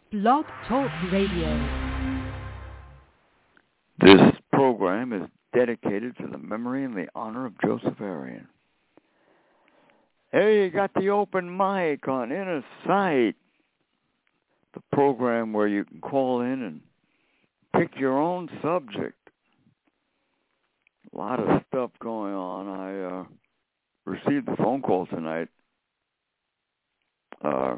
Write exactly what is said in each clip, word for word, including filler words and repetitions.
Blog Talk Radio. This program is dedicated to the memory and the honor of Joseph Arian. Hey, you got the open mic on Inner Sight, the program where you can call in and pick your own subject. A lot of stuff going on. I uh, received a phone call tonight uh,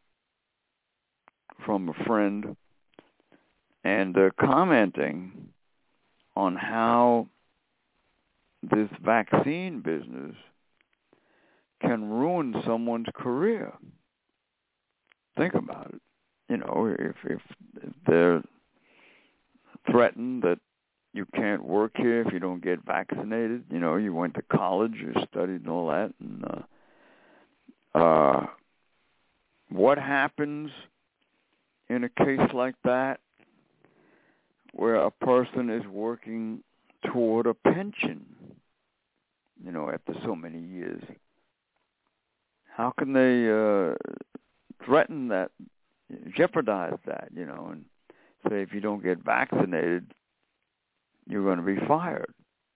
from a friend and uh, commenting on how this vaccine business can ruin someone's career. Think about it. You know, if, if, if they're threatened that you can't work here if you don't get vaccinated, you know, you went to college, you studied and all that, and uh, uh, what happens in a case like that where a person is working toward a pension, you know, after so many years? How can they uh, threaten that, jeopardize that, you know, and say if you don't get vaccinated, you're going to be fired?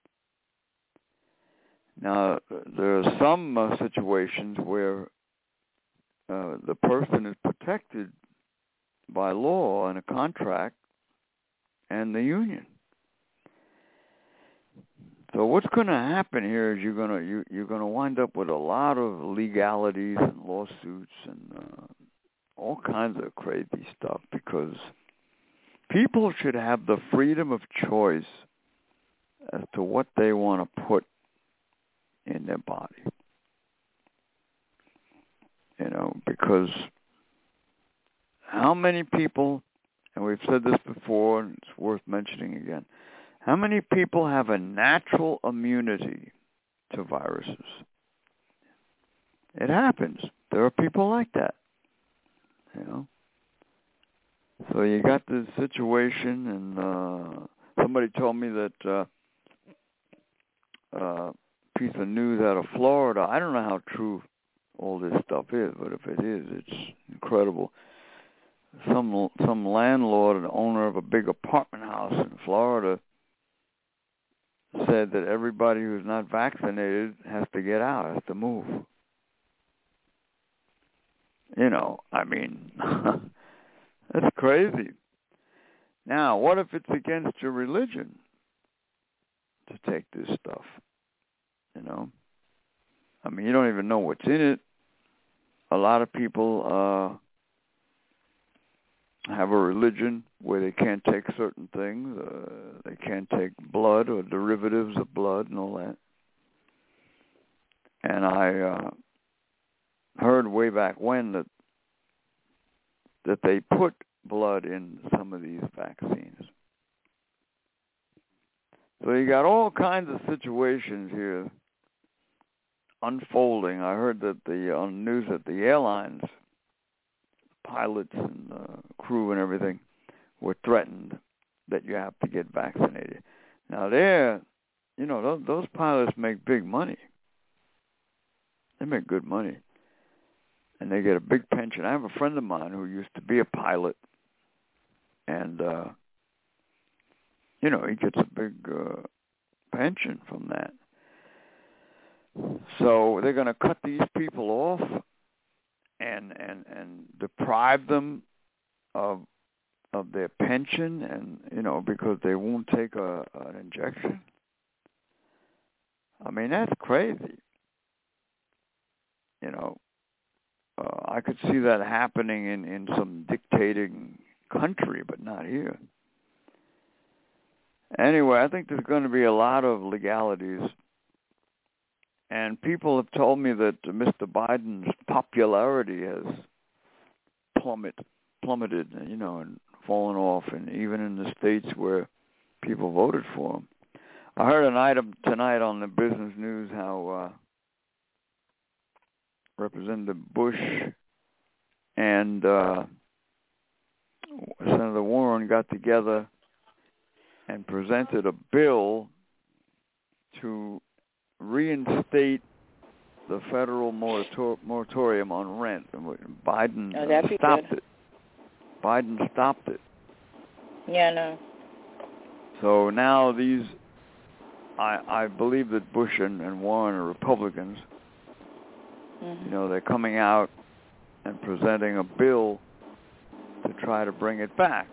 Now, there are some uh, situations where uh, the person is protected by law and a contract and the union. So what's going to happen here is you're going to you, you're going to wind up with a lot of legalities and lawsuits and uh, all kinds of crazy stuff, because people should have the freedom of choice as to what they want to put in their body. You know, because how many people, and we've said this before, and it's worth mentioning again, how many people have a natural immunity to viruses? It happens. There are people like that, you know. So you got this situation, and uh, somebody told me that uh, uh, piece of news out of Florida. I don't know how true all this stuff is, but if it is, it's incredible. Some some landlord and owner of a big apartment house in Florida said that everybody who's not vaccinated has to get out, has to move. You know, I mean, that's crazy. Now, what if it's against your religion to take this stuff? You know? I mean, you don't even know what's in it. A lot of people uh, have a religion where they can't take certain things. Uh, they can't take blood or derivatives of blood and all that. And I uh, heard way back when that that they put blood in some of these vaccines. So you got all kinds of situations here unfolding. I heard that the on the news that the airlines, pilots and uh, crew and everything, were threatened that you have to get vaccinated. Now, they're, you know, those, those pilots make big money. They make good money. And they get a big pension. I have a friend of mine who used to be a pilot, and, uh, you know, he gets a big uh, pension from that. So they're going to cut these people off and and and deprive them of of their pension, and you know, because they won't take a an injection. I mean, that's crazy. You know, uh, I could see that happening in in some dictating country, but not here. Anyway, I think there's going to be a lot of legalities. And people have told me that Mister Biden's popularity has plummet, plummeted, you know, and fallen off, and even in the states where people voted for him. I heard an item tonight on the business news how uh, Representative Bush and uh, Senator Warren got together and presented a bill to reinstate the federal morator- moratorium on rent, and Biden oh, that'd be stopped good. it. Biden stopped it. Yeah, no. So now these, I, I believe that Bush and, and Warren are Republicans. Mm-hmm. You know, they're coming out and presenting a bill to try to bring it back.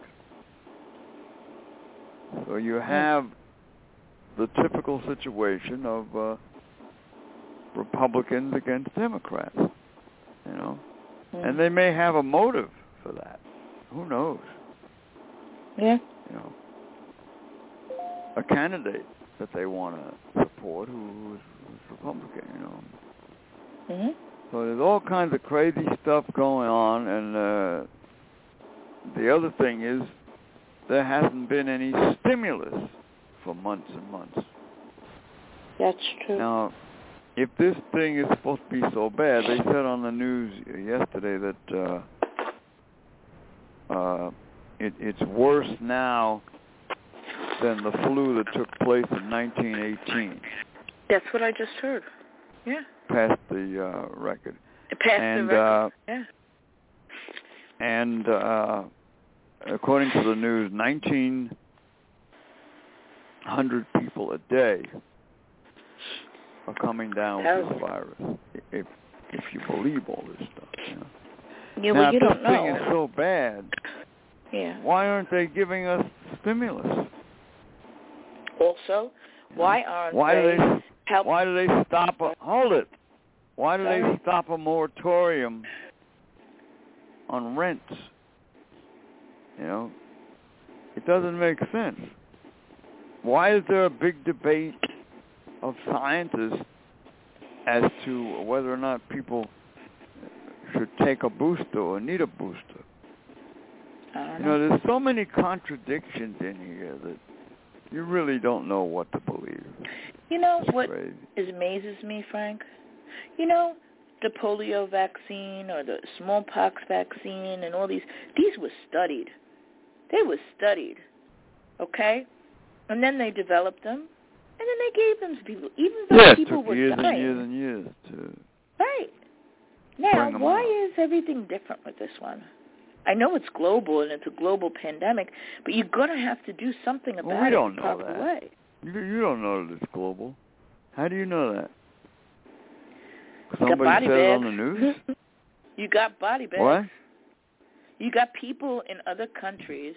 So you have the typical situation of uh, Republicans against Democrats, you know. Mm-hmm. And they may have a motive for that. Who knows? Yeah. You know, a candidate that they want to support who, who's, who's Republican, you know. Mm-hmm. So there's all kinds of crazy stuff going on, and uh, the other thing is there hasn't been any stimulus for months and months. That's true. Now, if this thing is supposed to be so bad, they said on the news yesterday that uh, uh, it, it's worse now than the flu that took place in nineteen eighteen. That's what I just heard. Yeah. Past the uh, record. Past and, the record. Uh, yeah. And uh, according to the news, nineteen hundred people a day are coming down with this virus, if if you believe all this stuff. You know? Yeah, now, well, you if this don't know. thing is so bad, yeah. why aren't they giving us stimulus? Also, why aren't why they, do they help? Why do they stop a, hold it? Why do Sorry? they stop a moratorium on rents? You know, it doesn't make sense. Why is there a big debate of scientists as to whether or not people should take a booster or need a booster? I don't You know. know, there's so many contradictions in here that you really don't know what to believe. You know it's what crazy. is amazes me, Frank? You know, the polio vaccine or the smallpox vaccine and all these, these were studied. They were studied, okay? And then they developed them, and then they gave them to people, even though yeah, people it took were years dying. and years and years to Right. Now, bring why out. is everything different with this one? I know it's global and it's a global pandemic, but you're going to have to do something about well, we it don't the know proper that. way. You, you don't know that it's global. How do you know that? You Somebody got body said bags. it on the news? You got body bags. What? You got people in other countries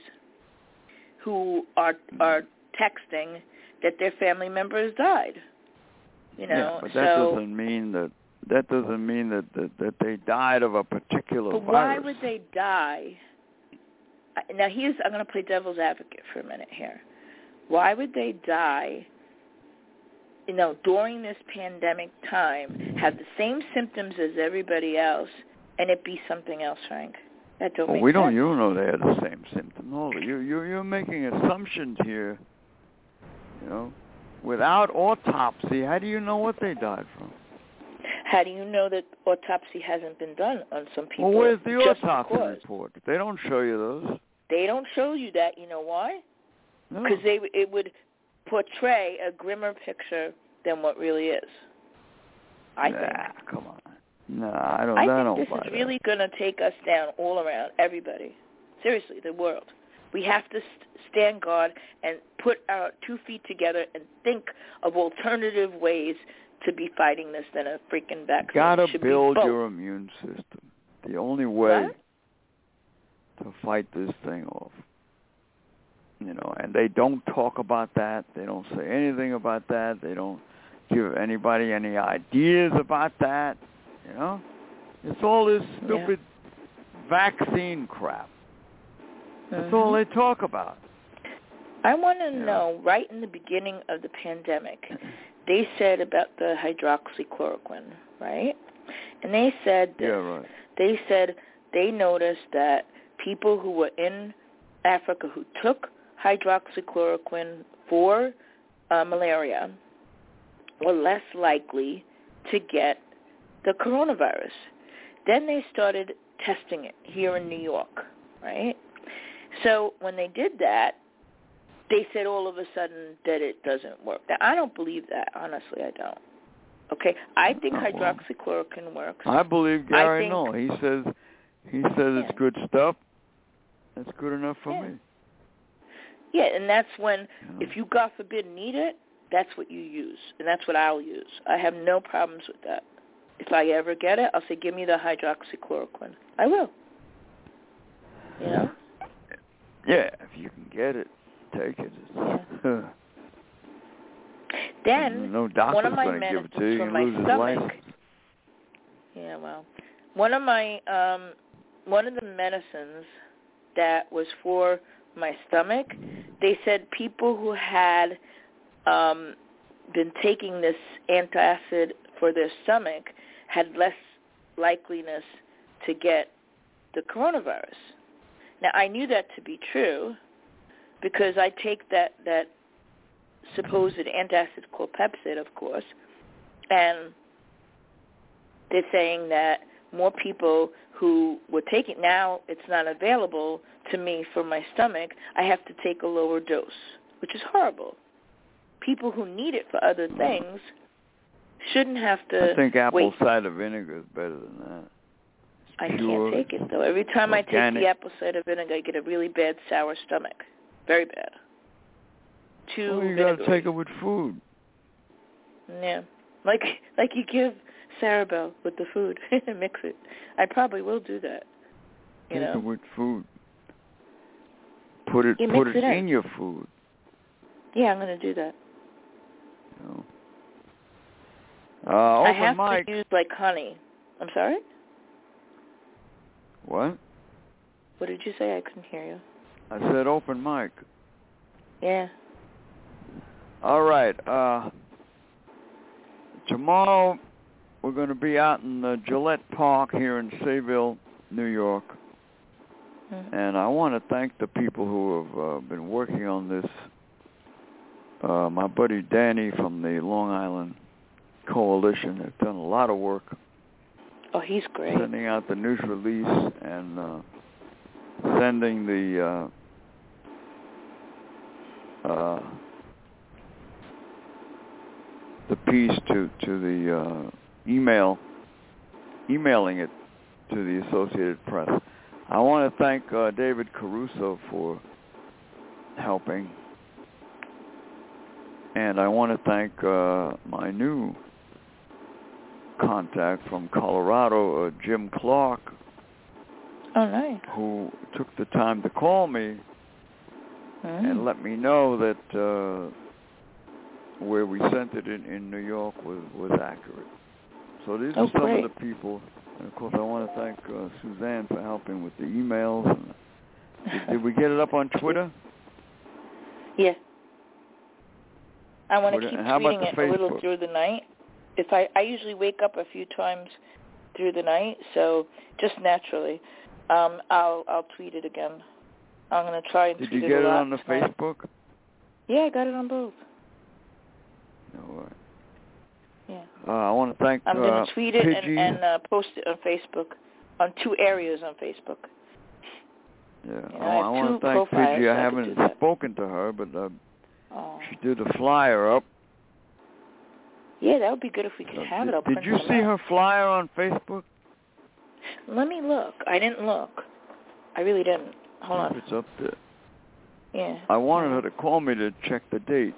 who are are texting that their family members died. You know, yeah, but that so, doesn't mean that that doesn't mean that, that that they died of a particular but virus. why would they die? Now, here's I'm going to play devil's advocate for a minute here. Why would they die? You know, during this pandemic time, have the same symptoms as everybody else, and it be something else, Frank? That don't well, make we sense. don't. You don't know they had the same symptoms. No, you you you're making assumptions here. You know, without autopsy, how do you know what they died from? How do you know that autopsy hasn't been done on some people? Well, where's the Just autopsy because. report? They don't show you those. They don't show you that. You know why? No. Because they it would portray a grimmer picture than what really is. I nah, think. come on. No, I don't. I I think don't this buy is that. really going to take us down all around, everybody. Seriously, the world. We have to st- stand guard and put our two feet together and think of alternative ways to be fighting this than a freaking vaccine. You gotta Should build be both. your immune system. The only way What? to fight this thing off. You know, and they don't talk about that. They don't say anything about that. They don't give anybody any ideas about that. You know? It's all this stupid yeah. vaccine crap. That's mm-hmm. all they talk about. I want to yeah. know, right in the beginning of the pandemic, they said about the hydroxychloroquine, right? And they said this. Yeah, right. They said they noticed that people who were in Africa who took hydroxychloroquine for uh, malaria were less likely to get the coronavirus. Then they started testing it here in New York, right? So when they did that, they said all of a sudden that it doesn't work. Now, I don't believe that. Honestly, I don't. Okay? I think oh, well. hydroxychloroquine works. I believe Gary I think, no. He says he says yeah. it's good stuff. good enough for yeah. me. Yeah, and that's when, you know? if you, God forbid, need it, that's what you use, and that's what I'll use. I have no problems with that. If I ever get it, I'll say, give me the hydroxychloroquine. I will. You know? Yeah, if you can get it, take it. Yeah. Then, no doctor's one of my going to give it to you. medicines for You my lose his stomach. license. Yeah, well, one of my, um, one of the medicines that was for my stomach, they said people who had um, been taking this antacid for their stomach had less likeliness to get the coronavirus. Now, I knew that to be true because I take that, that supposed antacid called Pepcid, of course, and they're saying that more people who were taking, now it's not available to me for my stomach, I have to take a lower dose, which is horrible. People who need it for other things shouldn't have to I think apple wait. cider vinegar is better than that. It's I pure, can't take it, though. Every time organic. I take the apple cider vinegar, I get a really bad sour stomach. Very bad. Too Well, you got to vinegary. take it with food. Yeah. Like like you give Sarabelle with the food and mix it. I probably will do that. You Take know? it with food. Put it You put mix it, it in. in your food. Yeah, I'm going to do that. You know. Uh, I open have mic. to use, like, honey. I'm sorry? What? What did you say? I couldn't hear you. I said open mic. Yeah. All right. Uh, tomorrow we're going to be out in the Gillette Park here in Sayville, New York. Mm-hmm. And I want to thank the people who have uh, been working on this. Uh, my buddy Danny from the Long Island Coalition has done a lot of work. Oh, he's great. Sending out the news release and uh, sending the uh, uh, the piece to to the uh, email, emailing it to the Associated Press. I want to thank uh, David Caruso for helping, and I want to thank uh, my new contact from Colorado, uh, Jim Clark. Oh, nice. Who took the time to call me mm. and let me know that uh, where we sent it in, in New York was, was accurate. So these oh, are some great. of the people. And, of course, I want to thank uh, Suzanne for helping with the emails. And, did, did we get it up on Twitter? Yeah. I want to Twitter. keep And how about tweeting the it a little Facebook? through the night. If I, I usually wake up a few times through the night, so just naturally, um, I'll I'll tweet it again. I'm going to try and Did tweet you it get a it lot on the tonight. Facebook? Yeah, I got it on both. All right. Yeah. Uh, I want to thank I'm uh, going to tweet it Pidgey. and, and uh, post it on Facebook, on two areas on Facebook. Yeah, You know, oh, I have I want two to thank profiles, Pidgey. so I I could haven't do that. spoken to her, but uh, Oh. she did a flyer up. Yeah, that would be good if we could Uh, have did, it. I'll did print you some see out. her flyer on Facebook? Let me look. I didn't look. I really didn't. Hold on. It's up there. Yeah. I wanted her to call me to check the date.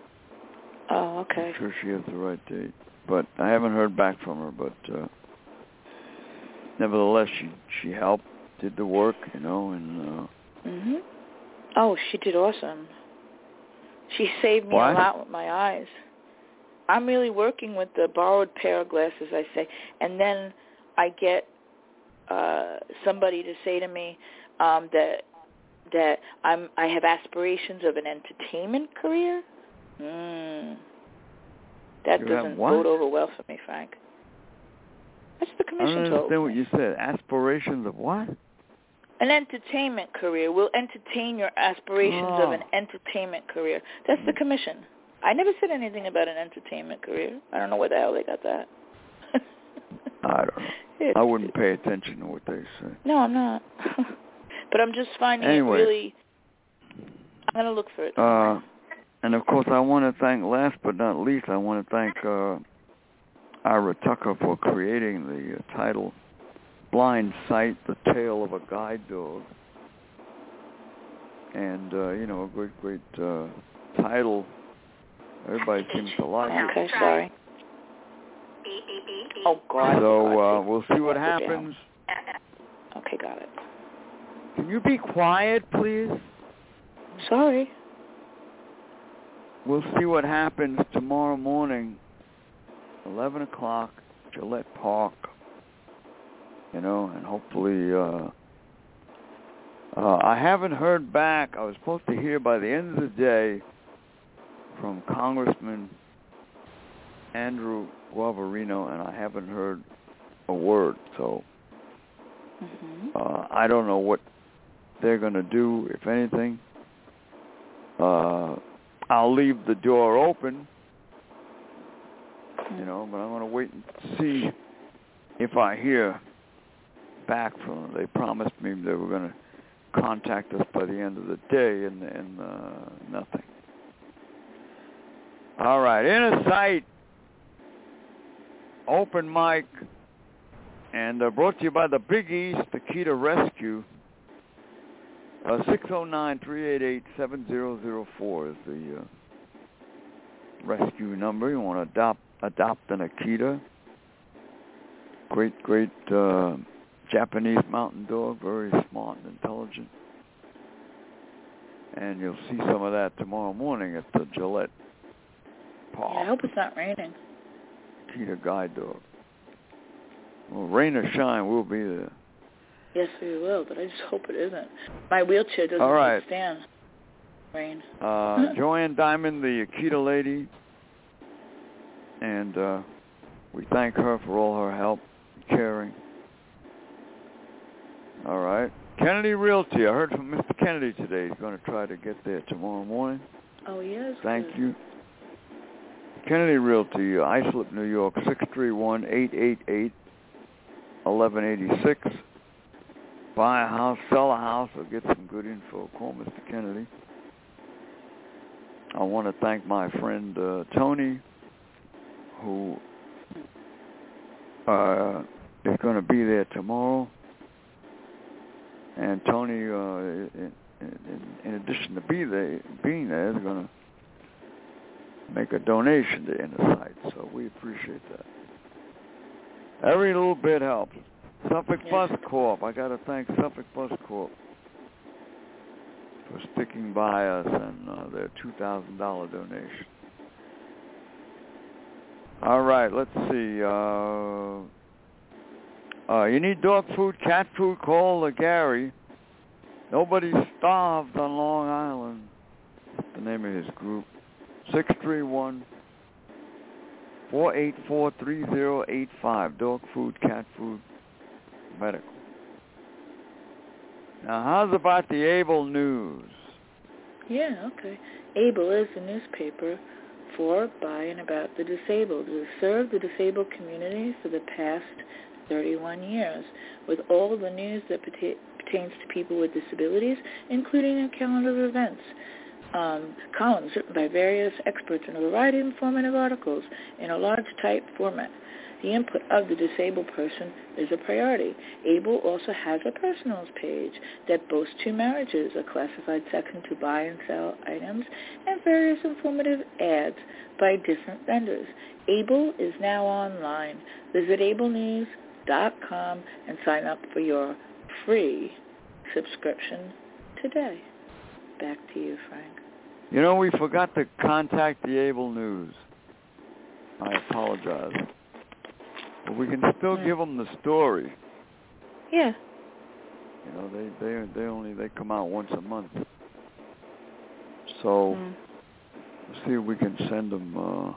Oh, okay. I'm sure she has the right date. But I haven't heard back from her. But uh, nevertheless, she she helped, did the work, you know, and... Uh, Mhm. Oh, she did awesome. She saved me what? a lot with my eyes. I'm really working with the borrowed pair of glasses, I say, and then I get uh, somebody to say to me um, that that I'm I have aspirations of an entertainment career. Mm. That You doesn't have what? bode over well for me, Frank. That's the I commission don't told understand me. what you said. Aspirations of what? An entertainment career. We'll entertain your aspirations oh. of an entertainment career. That's the commission. I never said anything about an entertainment career. I don't know where the hell they got that. I don't know. It's, I wouldn't pay attention to what they say. No, I'm not. But I'm just finding Anyway. it really... I'm going to look for it. Uh, and, of course, I want to thank, last but not least, I want to thank uh, Ira Tucker for creating the uh, title, Blind Sight, The Tale of a Guide Dog. and uh, you know, a great, great uh, title. Everybody seems to like it. Okay, sorry. Oh, God. So uh, we'll see what happens. Okay, got it. Can you be quiet, please? Sorry. We'll see what happens tomorrow morning, eleven o'clock, Gillette Park. You know, and hopefully, uh, uh, I haven't heard back. I was supposed to hear by the end of the day from Congressman Andrew Guavarino, and I haven't heard a word. So mm-hmm. uh, I don't know what they're going to do, if anything. Uh, I'll leave the door open, you know, but I'm going to wait and see if I hear back from them. They promised me they were going to contact us by the end of the day, and, and uh, nothing. All right, Inner Sight, open mic, and uh, brought to you by the Big East, the Akita Rescue. Uh, six oh nine, three eight eight, seven oh oh four is the uh, rescue number. You want to adopt, adopt an Akita. Great, great uh, Japanese mountain dog, very smart and intelligent. And you'll see some of that tomorrow morning at the Gillette Park. Yeah, I hope it's not raining. Akita guide dog. Well, rain or shine, we'll be there. Yes, we will, but I just hope it isn't. My wheelchair doesn't All right. withstand rain. Uh, Joanne Diamond, the Akita lady, and uh, we thank her for all her help and caring. All right. Kennedy Realty, I heard from Mister Kennedy today. He's going to try to get there tomorrow morning. Oh, yes. Thank good. you. Kennedy Realty, Islip, New York, six three one, eight eight eight, one one eight six. Buy a house, sell a house, or get some good info. Call Mister Kennedy. I want to thank my friend uh, Tony, who uh, is going to be there tomorrow. And Tony, uh, in, in, in addition to be there, being there, is going to make a donation to Inner Sight. So we appreciate that. Every little bit helps. Suffolk Yes. Bus Corp. I got to thank Suffolk Bus Corp for sticking by us and uh, their two thousand dollars donation. All right, let's see. Uh, uh, you need dog food, cat food, call uh, Gary. Nobody's starved on Long Island. That's the name of his group. six three one, four eight four, three oh eight five. Dog food, cat food, medical. Now, how's about the Able News? Yeah, okay. Able is a newspaper for, by, and about the disabled. It has served the disabled community for the past thirty-one years with all the news that perta- pertains to people with disabilities, including a calendar of events. Um, columns written by various experts in a variety of informative articles in a large type format. The input of the disabled person is a priority. Able also has a personals page that boasts two marriages, a classified section to buy and sell items, and various informative ads by different vendors. Able is now online. Visit able news dot com and sign up for your free subscription today. Back to you, Frank. You know, we forgot to contact the Able News. I apologize. But we can still yeah. give them the story. Yeah. You know, they they they only they come out once a month. So Mm. let's see if we can send them uh,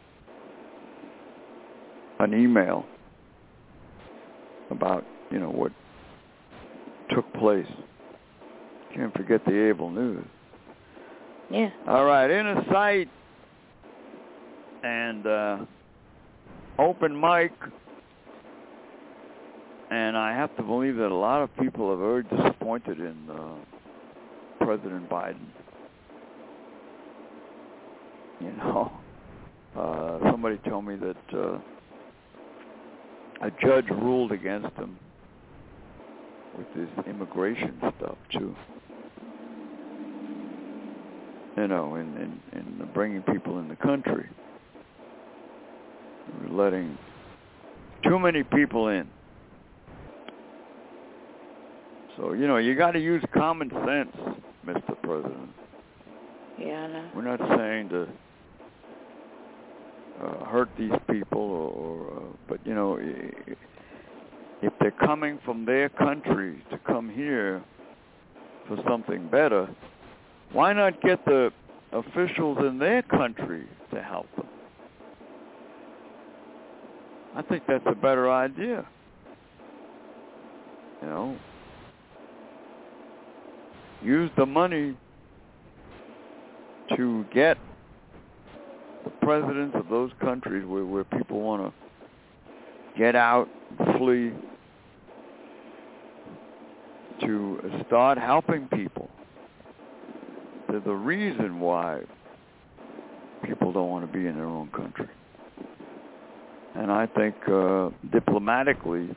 an email about, you know, what took place. Can't forget the Able News. Yeah. All right, Inner Sight and uh, open mic, and I have to believe that a lot of people are very disappointed in uh, President Biden. You know, uh, somebody told me that uh, a judge ruled against him with his immigration stuff too. you know, in, in, in bringing people in the country. We're letting too many people in. So, you know, you got to use common sense, Mister President. Yeah, I know. We're not saying to uh, hurt these people, or, or uh, but, you know, if they're coming from their country to come here for something better, why not get the officials in their country to help them? I think that's a better idea. You know, use the money to get the presidents of those countries where, where people want to get out, flee, to start helping people. They're the reason why people don't want to be in their own country. And I think uh, diplomatically,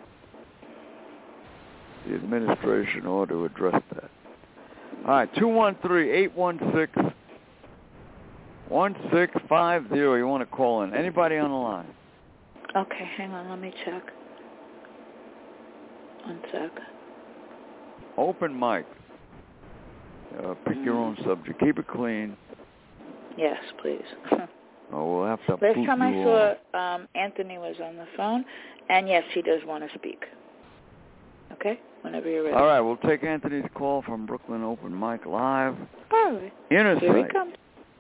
the administration ought to address that. All right, two one three, eight one six, one six five zero. You want to call in. Anybody on the line? Okay, hang on. Let me check. One sec. Open mic. Uh, pick mm. your own subject. Keep it clean. Yes, please. Oh, we'll have to Last time I saw on. um, Anthony was on the phone, and yes, he does want to speak. Okay? Whenever you're ready. All right, we'll take Anthony's call from Brooklyn Open Mic Live. All right. Inner Here Sight. he comes.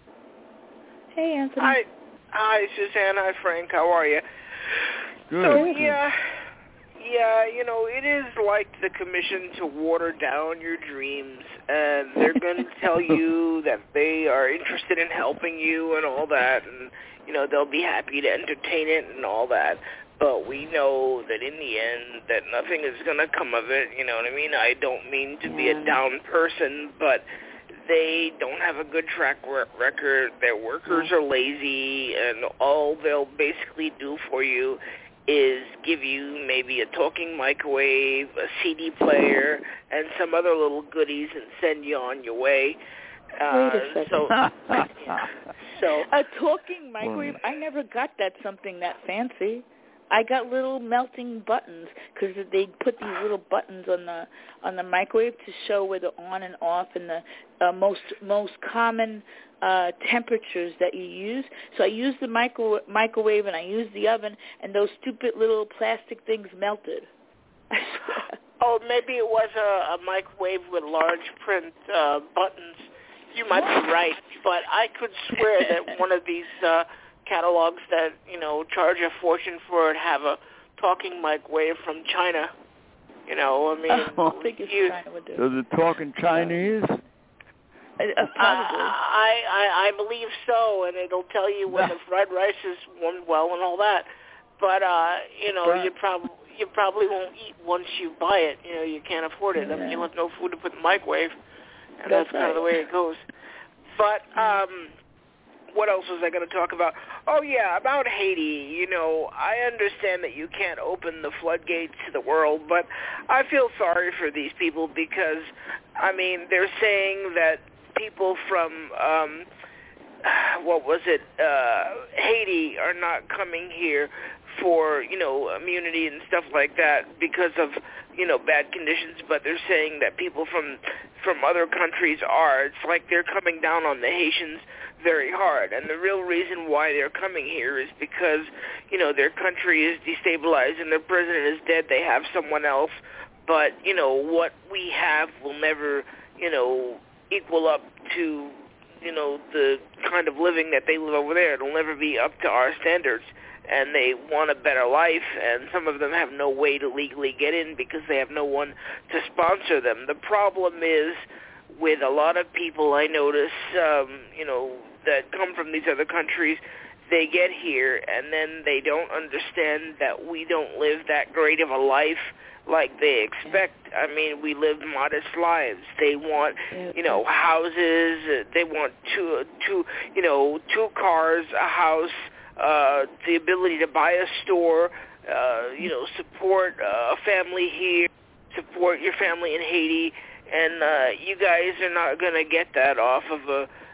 Hey, Anthony. Hi. Hi, Suzanne. Hi, Frank. How are you? Good. So, yeah, yeah, you know, it is like the commission to water down your dreams, and they're going to tell you that they are interested in helping you and all that, and, you know, they'll be happy to entertain it and all that. But we know that in the end that nothing is going to come of it, you know what I mean? I don't mean to be a down person, but they don't have a good track record. Their workers are lazy, and all they'll basically do for you is give you maybe a talking microwave, a C D player, and some other little goodies and send you on your way. Uh, Wait a second. So, yeah. so a talking microwave? I never got that something that fancy. I got little melting buttons because they put these little buttons on the on the microwave to show where the on and off and the uh, most most common uh, temperatures that you use. So I used the micro- microwave and I used the oven, and those stupid little plastic things melted. Oh, maybe it was a, a microwave with large print uh, buttons. You might be right, but I could swear that one of these uh, catalogs that, you know, charge a fortune for it have a talking microwave from China. You know, I mean, oh, I think it's you, China would do. Does it talk in Chinese? Uh, uh, probably. I, I I believe so, and it'll tell you when the fried rice is warmed well and all that. But uh, you know, you probably you probably won't eat once you buy it. You know, you can't afford it. Yeah. I mean, you'll have no food to put in the microwave, and that's, that's right. kind of the way it goes. But um, what else was I going to talk about? Oh, yeah, about Haiti. You know, I understand that you can't open the floodgates to the world, but I feel sorry for these people because, I mean, they're saying that people from, um, what was it, uh, Haiti are not coming here for, you know, immunity and stuff like that because of, you know, bad conditions, but they're saying that people from from other countries are. It's like they're coming down on the Haitians very hard, and the real reason why they're coming here is because, you know, their country is destabilized and their president is dead. They have someone else, but, you know, what we have will never, you know, equal up to, you know, the kind of living that they live over there. It'll never be up to our standards. And they want a better life, and some of them have no way to legally get in because they have no one to sponsor them. The problem is with a lot of people I notice, um, you know, that come from these other countries, they get here, and then they don't understand that we don't live that great of a life like they expect. I mean, we live modest lives. They want, you know, houses. They want two, two, you know, two cars, a house, Uh, the ability to buy a store, uh, you know, support uh, a family here, support your family in Haiti, and uh, you guys are not going to get that off of a,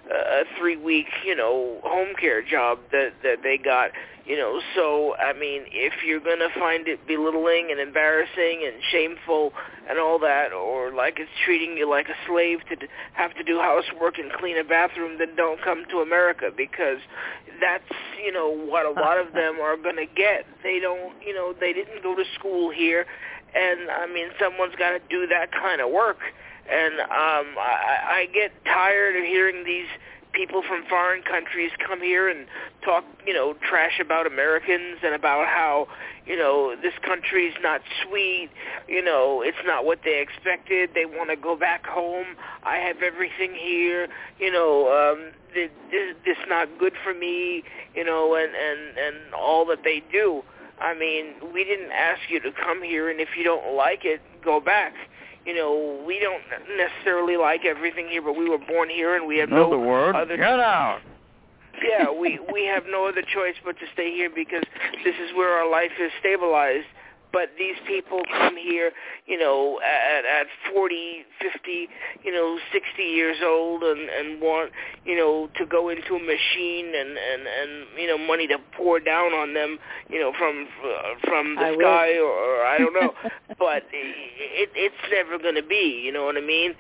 a three-week, you know, home care job that that they got, you know. So, I mean, if you're going to find it belittling and embarrassing and shameful and all that, or like it's treating you like a slave to have to do housework and clean a bathroom, then don't come to America, because that's, you know, what a lot of them are going to get. They don't, you know, they didn't go to school here, and, I mean, someone's got to do that kind of work. And um, I, I get tired of hearing these people from foreign countries come here and talk, you know, trash about Americans and about how, you know, this country's not sweet, you know, it's not what they expected, they want to go back home, I have everything here, you know, um, this, this is not good for me, you know, and, and, and all that they do. I mean, we didn't ask you to come here, and if you don't like it, go back. You know, we don't necessarily like everything here, but we were born here, and we have no other word. Other Get out. Yeah, we we have no other choice but to stay here because this is where our life is stabilized. But these people come here, you know, at at forty, fifty, you know, sixty years old, and and want, you know, to go into a machine and and and you know, money to pour down on them, you know, from uh, from the I sky or, or I don't know. But it it's never going to be, you know what I mean?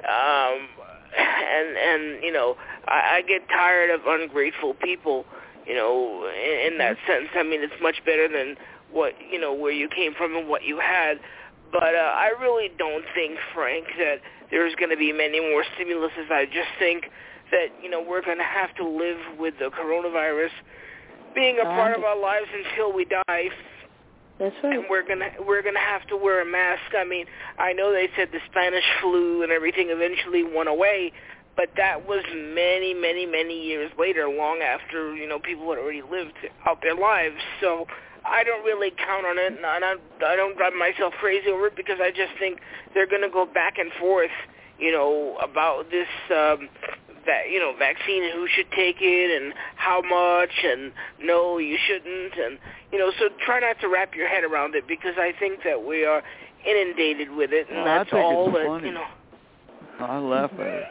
Um, and and you know, I, I get tired of ungrateful people, you know, in, in that sense. I mean, it's much better than what, you know, where you came from and what you had. But uh, I really don't think, Frank, that there's going to be many more stimuluses. I just think that, you know, we're going to have to live with the coronavirus being a part of our lives until we die. That's right. And we're gonna we're gonna have to wear a mask. I mean, I know they said the Spanish flu and everything eventually went away, but that was many, many, many years later, long after, you know, people had already lived out their lives. So I don't really count on it, and I don't, I don't drive myself crazy over it, because I just think they're going to go back and forth, you know, about this, um, that, you know, vaccine and who should take it and how much, and no, you shouldn't, and, you know, so try not to wrap your head around it, because I think that we are inundated with it, and well, that's I think all it's that, funny. you know. I laugh at it.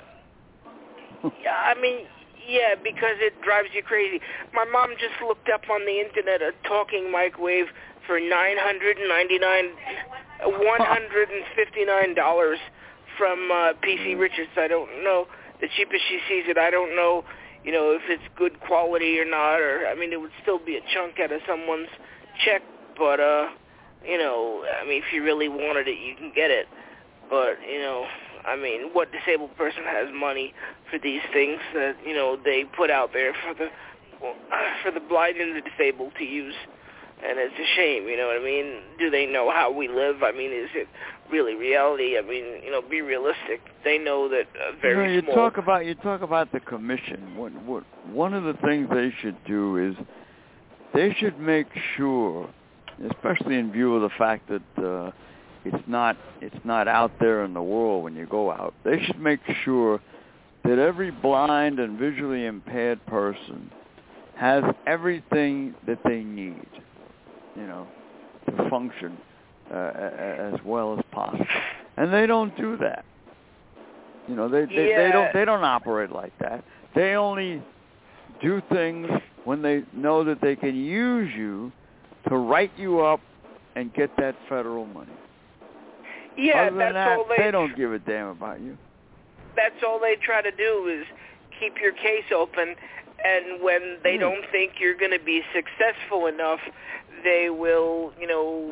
Yeah, I mean, yeah, because it drives you crazy. My mom just looked up on the internet a talking microwave for nine hundred ninety-nine, one hundred fifty-nine dollars from uh, P C Richards. I don't know the cheapest she sees it. I don't know, you know, if it's good quality or not. Or I mean, it would still be a chunk out of someone's check, but uh, you know, I mean, if you really wanted it, you can get it. But you know, I mean, what disabled person has money for these things that, you know, they put out there for the well, for the blind and the disabled to use? And it's a shame, you know what I mean? Do they know how we live? I mean, is it really reality? I mean, you know, be realistic. They know that uh, very you know, you small. talk about you talk about the commission. What what one of the things they should do is they should make sure, especially in view of the fact that uh, it's not it's not out there in the world when you go out. They should make sure that every blind and visually impaired person has everything that they need, you know, to function uh, as well as possible. And they don't do that. You know, they they, yeah. they don't they don't operate like that. They only do things when they know that they can use you to write you up and get that federal money. Yeah, Other than that's that, all they. they don't give a damn about you. That's all they try to do is keep your case open, and when they Mm. don't think you're going to be successful enough, they will, you know,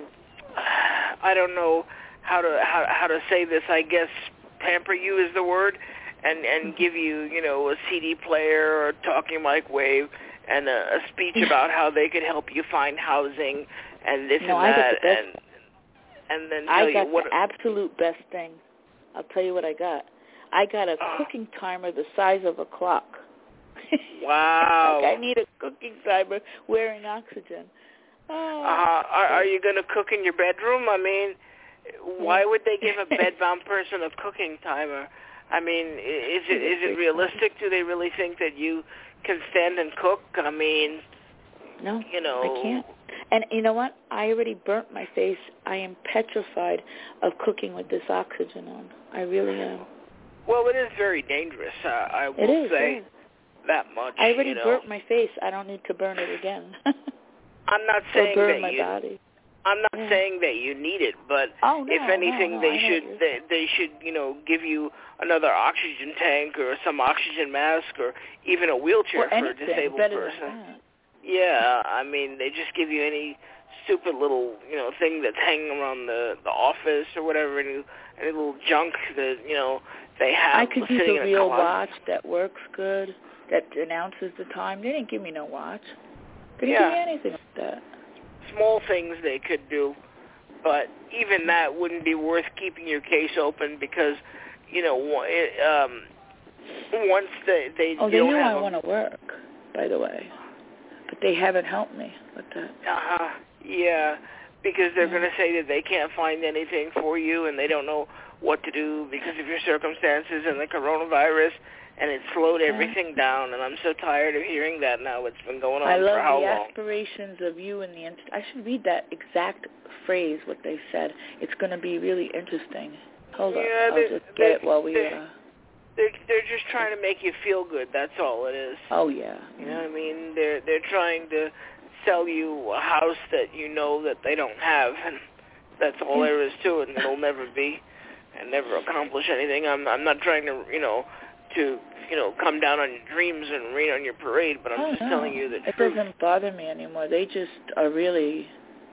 I don't know how to how how to say this. I guess pamper you is the word, and and give you, you know, a C D player or a talking microwave and a, a speech about how they could help you find housing and this no, and I got that, the best. and and then tell I you got what. the absolute best thing. I'll tell you what I got. I got a Oh. cooking timer the size of a clock. Wow. Like I need a cooking timer wearing oxygen. Oh. Uh, are, are you going to cook in your bedroom? I mean, why would they give a bedbound person a cooking timer? I mean, is it is it realistic? Do they really think that you can stand and cook? I mean, no, you know. I can't. And you know what? I already burnt my face. I am petrified of cooking with this oxygen on. I really am. Well, it is very dangerous, uh, I will it is, say. Yeah. that much. I already you know? burnt my face. I don't need to burn it again. I'm not or saying burn that my you. body. I'm not yeah. saying that you need it, but oh, no, if anything, no, no, they I should know they, they should you know give you another oxygen tank or some oxygen mask or even a wheelchair or for anything, a disabled better person. Than that. Yeah, I mean they just give you any stupid little you know thing that's hanging around the the office or whatever, any any little junk that you know they have. I could use sitting a in real a closet. watch that works good, that announces the time. They didn't give me no watch. They didn't Yeah. give me anything like that. Small things they could do, but even that wouldn't be worth keeping your case open because, you know, it, um, once they they Oh, you they don't know have I a, want to work, by the way, but they haven't helped me with that. Uh-huh. Yeah, because they're Yeah. going to say that they can't find anything for you and they don't know what to do because of your circumstances and the coronavirus, and it slowed Yeah. everything down, and I'm so tired of hearing that now. It's been going on I love for how the long? aspirations of you and the... Inst- I should read that exact phrase, what they said. It's going to be really interesting. Hold Yeah, up. I'll they, just get they, it while we... They, uh, they're, they're just trying to make you feel good. That's all it is. oh, yeah. You know what I mean? They're they're trying to sell you a house that you know that they don't have, and that's all there is to it, and it'll never be, and never accomplish anything. I'm I'm not trying to you know to you know come down on your dreams and rain on your parade, but I'm oh, just no. telling you the it truth. doesn't bother me anymore. They just are really,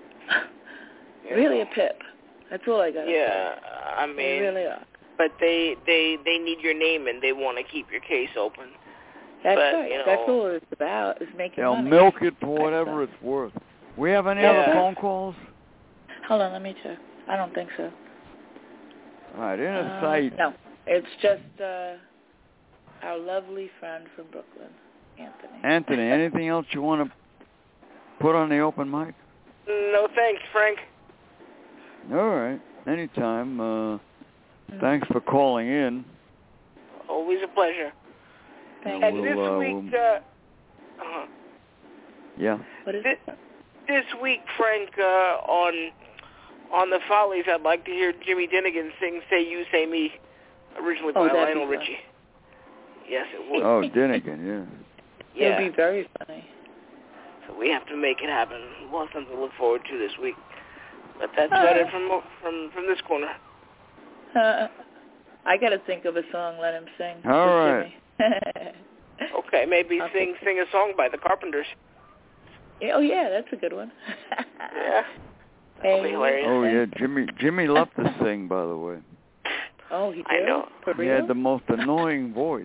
You really know? a pip. That's all I got to Yeah, say. I mean, They really are. but they they they need your name and they want to keep your case open. That's but, right. you know, That's all it's about, is making They'll money. milk it for whatever it's worth. We have any Yeah. other phone calls? Hold on, let me check. I don't think so. All right, in a Uh, sight. No, it's just uh, our lovely friend from Brooklyn, Anthony. Anthony, anything else you want to put on the open mic? No thanks, Frank. All right, anytime. Uh, Mm. thanks for calling in. Always a pleasure. Thank And you. this We'll, uh, week, we'll- uh, uh, Yeah. What is this, it? this week, Frank, uh, on on the Follies, I'd like to hear Jimmy Dinnigan sing "Say You, Say Me," originally Oh, by that'd be Lionel fun. Richie. Yes, it would. Oh, Dinnigan, yeah. Yeah. It'll be very funny. So we have to make it happen. We'll have something to look forward to this week. But that's Uh. about it from from from this corner. Uh, I got to think of a song. Let him sing. All with right. Jimmy. Okay, maybe I'll sing take it. sing a song by the Carpenters. Yeah, oh yeah, that's a good one. Yeah. That'll be Hey, hilarious. Oh, yeah, Jimmy Jimmy loved to sing, by the way. Oh, he did? I know. For He real? had the most annoying voice.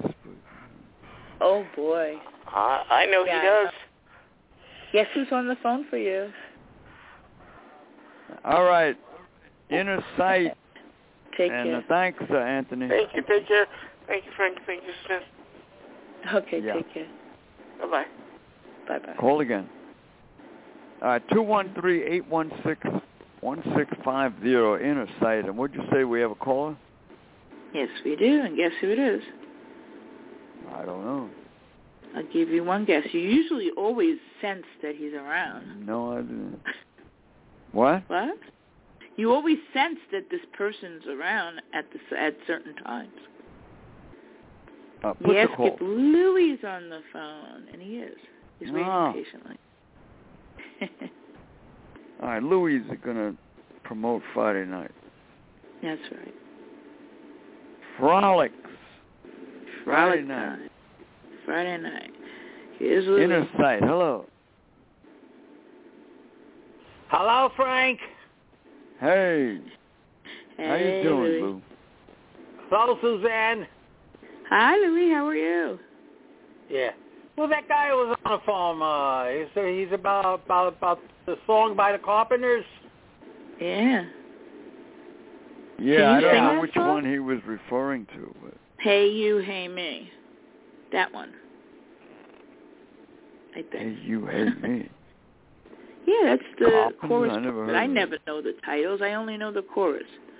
Oh boy. Uh, I know Yeah, he I does. know. Guess who's on the phone for you? All right, inner sight. Take and care. uh, thanks, uh, Anthony. Thank you. Take care. Thank you, Frank. Thank you, Smith. Okay, Yeah. take care. Bye bye. Bye bye. Call again. All right, two one three, eight one six, one six five zero, inner sight. And what'd you say, we have a caller? Yes, we do. And guess who it is? I don't know. I'll give you one guess. You usually always sense that he's around. No, I didn't. What? What? You always sense that this person's around at the at certain times. Uh, put Yes, the call. if Louis on the phone, and he is. He's waiting Ah. patiently. All right, Louis is going to promote Friday night. That's right. Frolics. Friday Frolic night. time. Friday night. Here's Louis. Inner sight. Hello. Hello, Frank. Hey. Hey, How you doing, Louis. Lou? Hello, Suzanne. Hi, Louis. How are you? Yeah. Well, that guy who was on the phone, uh, he's, he's about, about about the song by the Carpenters. Yeah. Yeah, I you don't sing know that which song? one he was referring to, but Hey you, hey me. That one. I think. hey, you hate me. Yeah, that's the Carpenters? chorus. I never but heard I of it. never know the titles. I only know the chorus.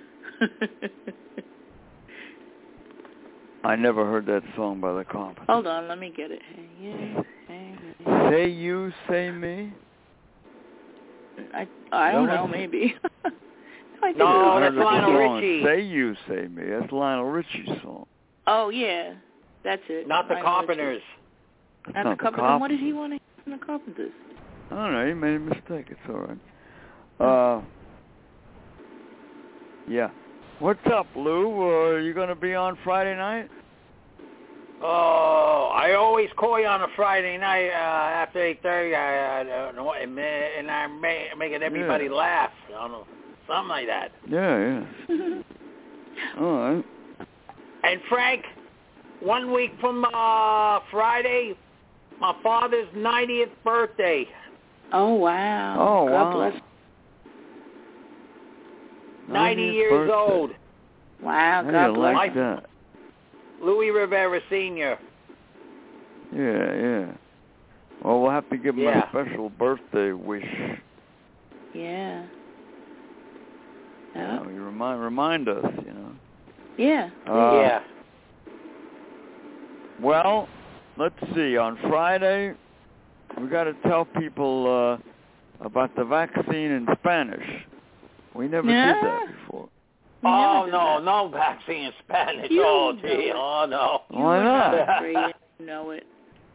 I never heard that song by the Carpenters. Hold on, let me get it. Hey you, hey me. Say you, say me? I I don't That know, was- maybe. I think No, it was- I that's heard the Lionel song, Richie. Say you, say me. That's Lionel Richie's song. Oh yeah, that's it. Not the I know Carpenters. It's Not, not the Carpenters. Then what did he want to hear from the Carpenters? I don't know. He made a mistake. It's all right. Uh, yeah. What's up, Lou? Uh, are you going to be on Friday night? Oh, I always call you on a Friday night uh, after eight thirty. I, I don't know, and I'm making everybody yeah. laugh. I don't know, something like that. Yeah, yeah. All right. And Frank, one week from uh, Friday, my father's ninetieth birthday. Oh wow! Oh God wow! Bless. Ninety years birthday. old. Wow! How God do you bless. like that? Louis Rivera Senior Yeah, yeah. Well, we'll have to give him yeah. a special birthday wish. Yeah. You know, you remind remind us, you know. Yeah. Uh, yeah. Well, let's see. On Friday, we got to tell people uh, about the vaccine in Spanish. We never yeah. did that before. We oh no, that. no vaccine in Spanish. You oh know gee, it. oh no. Why not? You know it.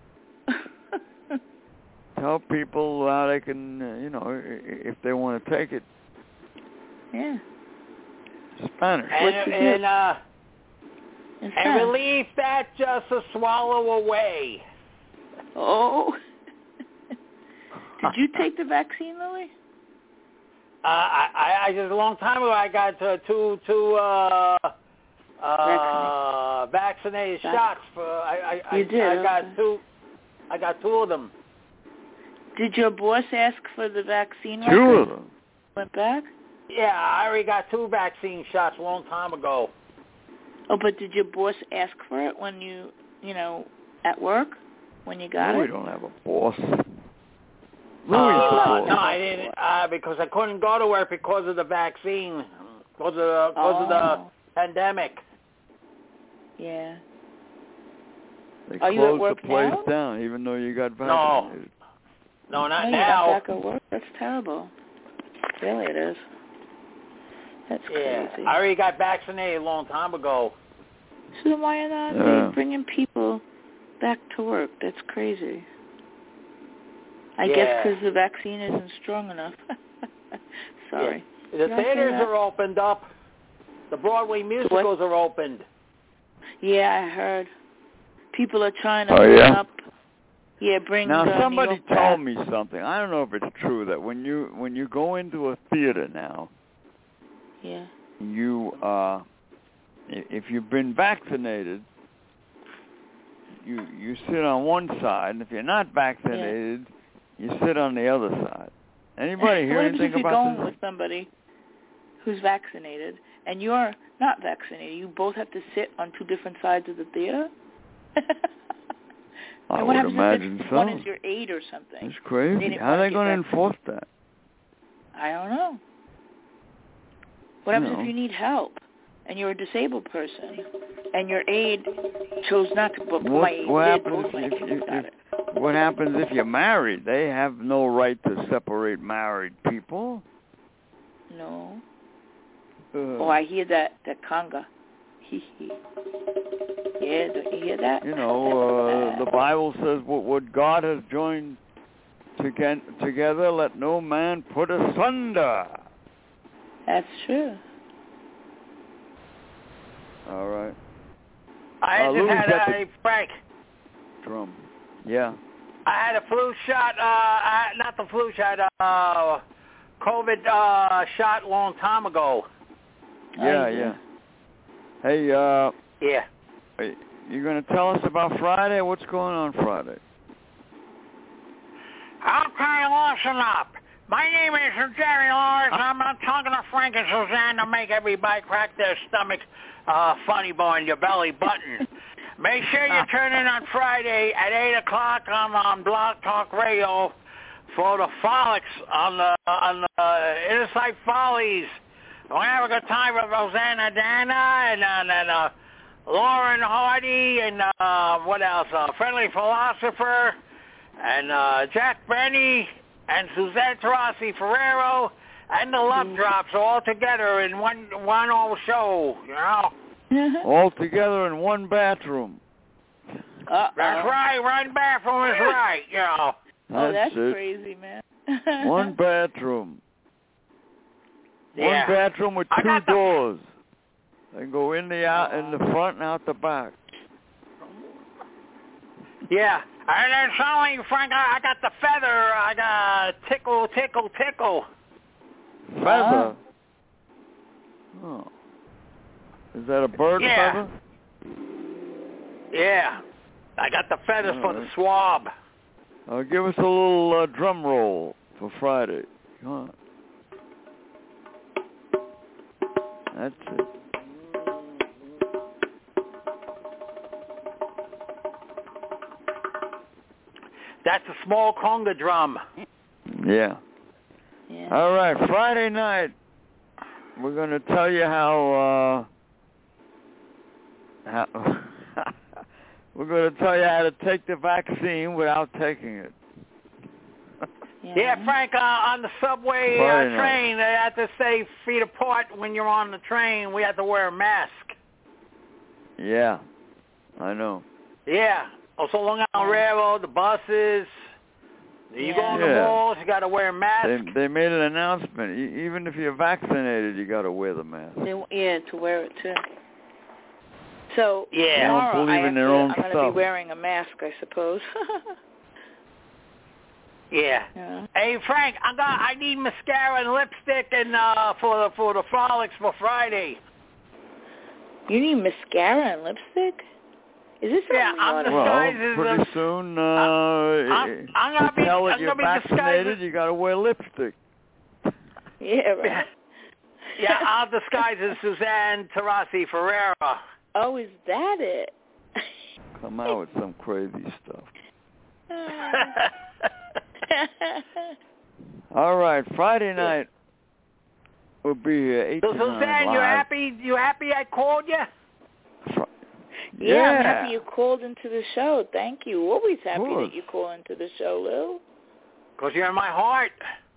Tell people how they can, uh, you know, if they want to take it. Yeah. Spanish. And, and uh, and relieve that just to swallow away. Oh. Did you take the vaccine, Louis? Uh, I, I just a long time ago I got uh, two two uh, uh, vaccinated That's, shots. For I I, you I, did, I got okay. two. I got two of them. Did your boss ask for the vaccine? Two record? of them. Went back? Yeah, I already got two vaccine shots a long time ago. Oh, but did your boss ask for it when you, you know, at work when you got no, it? we don't have a boss. Uh, no, I didn't uh, because I couldn't go to work because of the vaccine, because of the, because oh. of the pandemic. Yeah. They Are you at closed work the place now? down, even though you got No. vaccinated. No, not no, now. You're not back at work? That's terrible. Really, it is. That's yeah, crazy. I already got vaccinated a long time ago. So then why are not yeah. they bringing people back to work? That's crazy. I yeah. guess because the vaccine isn't strong enough. Sorry. Yeah. The Did I say theaters that? are opened up. The Broadway musicals what? are opened. Yeah, I heard. People are trying to oh, bring yeah? up. Yeah, bring. Now uh, somebody New York told back. me something. I don't know if it's true that when you when you go into a theater now, yeah, you uh, if you've been vaccinated, you you sit on one side, and if you're not vaccinated, yeah. you sit on the other side. Anybody hear what anything if you're about going this? with somebody who's vaccinated and you're not vaccinated? You both have to sit on two different sides of the theater. I and would what imagine if so. One is your aide or something. It's crazy. They How are they going to that. enforce that? I don't know. What happens know. if you need help and you're a disabled person and your aide chose not to book? What, my aide what did, happens both my if, aides if, got if it. what happens if you're married? They have no right to separate married people. No. Uh, Oh, I hear that that conga. Hee hee. Yeah, do you hear that? You know, uh, the Bible says, what, what God has joined toge- together, let no man put asunder. That's true. All right. I Uh, just Louis had got a, Frank, Drum. Yeah. I had a flu shot, uh, I, not the flu shot, uh, COVID uh, shot a long time ago. Yeah, yeah. Hey, uh, Yeah. you going to tell us about Friday? What's going on Friday? Okay, listen up. My name is Jerry Lawrence, and I'm not talking to Frank and Suzanne to make everybody crack their stomach, uh, funny bone, your belly button. Make sure you turn in on Friday at eight o'clock on, on Blog Talk Radio for the Frolics on the, on the Insight Follies. We're going to have a good time with Rosanna Dana and, and, and uh, Lauren Hardy and uh, what else? Uh, Friendly Philosopher and uh, Jack Benny and Suzanne Tarasi Ferrero and the Love Drops all together in one one old show, you know? All together in one bathroom. Uh-oh. That's right. One bathroom is right, you know. Oh, that's it. crazy, man. One bathroom. Yeah. One bathroom with I two got the- doors. They go in the out in the front and out the back. Yeah. And then suddenly, Frank, I, I got the feather. I got tickle, tickle, tickle. Feather? Oh. Is that a bird Yeah. feather? Yeah. I got the feathers All for right. the swab. Uh, give us a little uh, drum roll for Friday. Come on. That's it. That's a small conga drum. Yeah. Yeah. All right, Friday night, we're going to tell you how, uh, how we're going to tell you how to take the vaccine without taking it. Yeah, Yeah, Frank, uh, on the subway uh, Friday night. train, they have to stay feet apart when you're on the train. We have to wear a mask. Yeah, I know. Yeah. Also, Long Island Railroad, the buses. You go Yeah. on the Yeah. malls, you got to wear a mask. They they made an announcement. E- even if you're vaccinated, you got to wear the mask. They, yeah, to wear it too. So Yeah. tomorrow They don't believe I have in their to, own I'm going to stuff. be wearing a mask, I suppose. Yeah. Yeah. Hey, Frank, I got I need mascara and lipstick and uh for the for the frolics for Friday. You need mascara and lipstick? Is this something Yeah, you I'm ought to- Well, disguised as pretty a- soon, uh, I'm- I'm gonna to be- tell I'm that you're gonna be disguised vaccinated, as- you got to wear lipstick. Yeah, right. Yeah, I'll disguise as Suzanne Tarasi Ferreira. Oh, is that it? Come out with some crazy stuff. All right, Friday night we'll be here eight So to nine Suzanne, live. you happy? You happy I called you? Fri- Yeah, I'm happy you called into the show. Thank you. Always happy course. that you call into the show, Lou. Because you're in my heart.